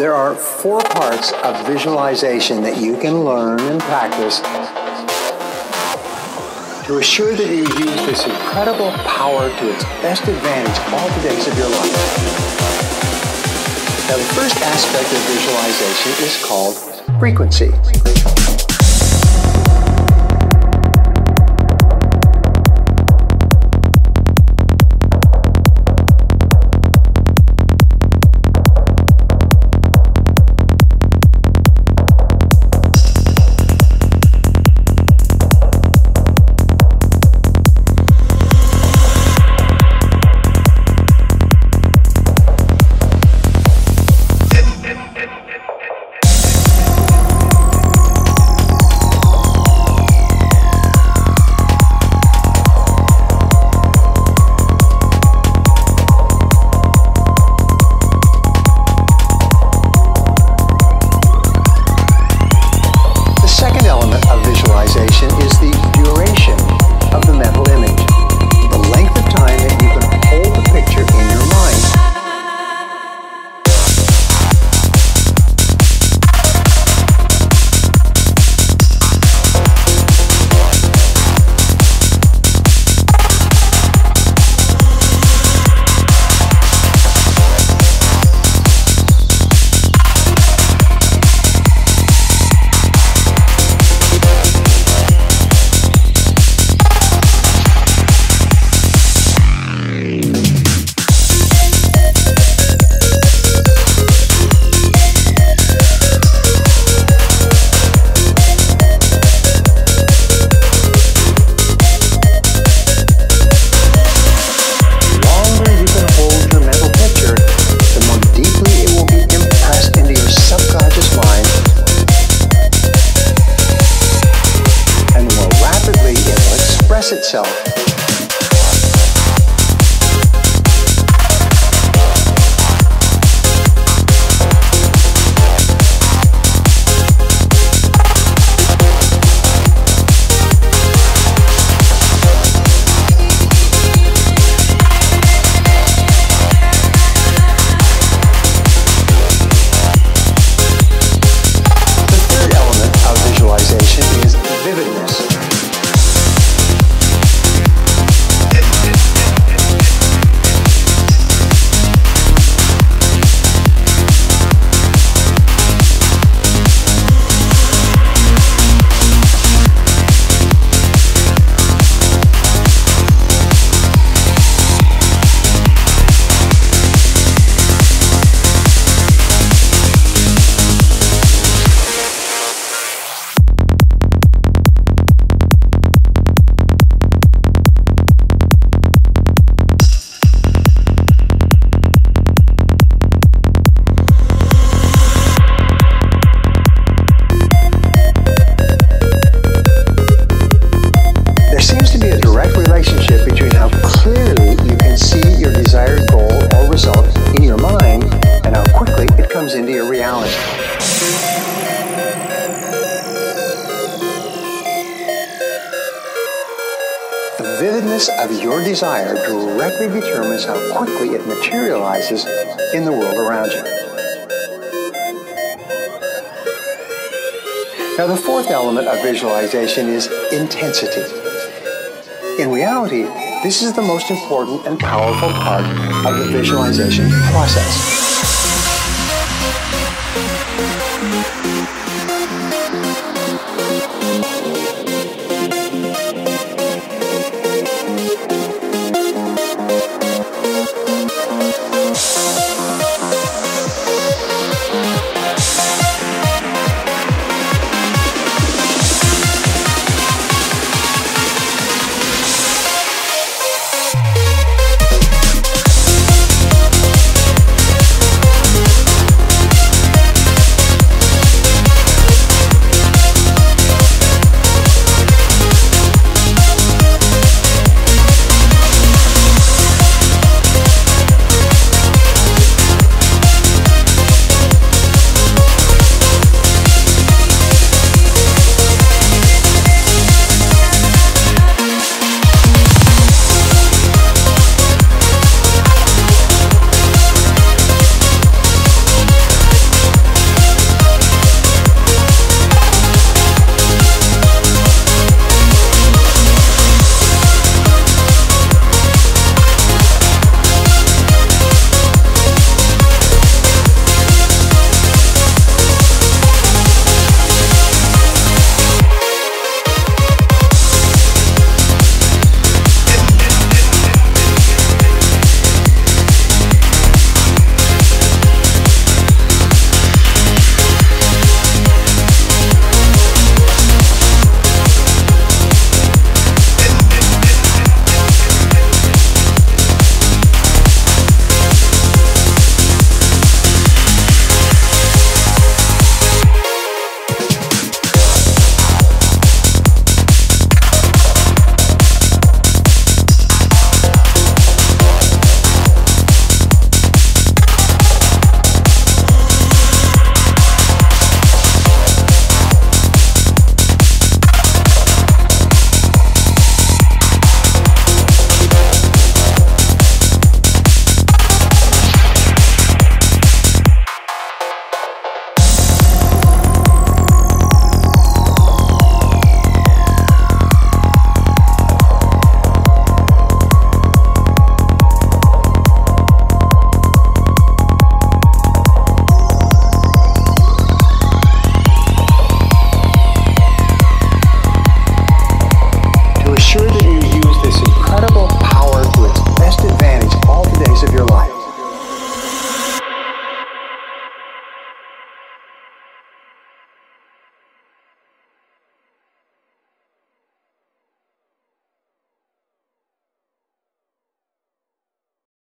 There are 4 parts of visualization that you can learn and practice to assure that you use this incredible power to its best advantage all the days of your life. Now, the first aspect of visualization is called frequency. Is the duration of the mental image, the length of time that you can hold the picture in your mind. Itself. The third element of visualization is vividness. Relationship between how clearly you can see your desired goal or result in your mind and how quickly it comes into your reality. The vividness of your desire directly determines how quickly it materializes in the world around you. Now, the fourth element of visualization is intensity. In reality, this is the most important and powerful part of the visualization process.